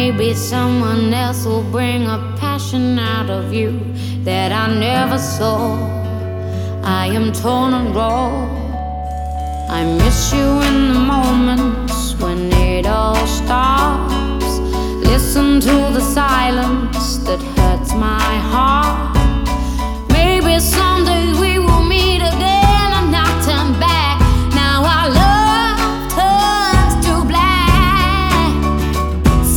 Maybe someone else will bring a passion out of you that I never saw. I am torn and raw. I miss you in the moments when it all stops. Listen to the silence that hurts my heart. Maybe someday we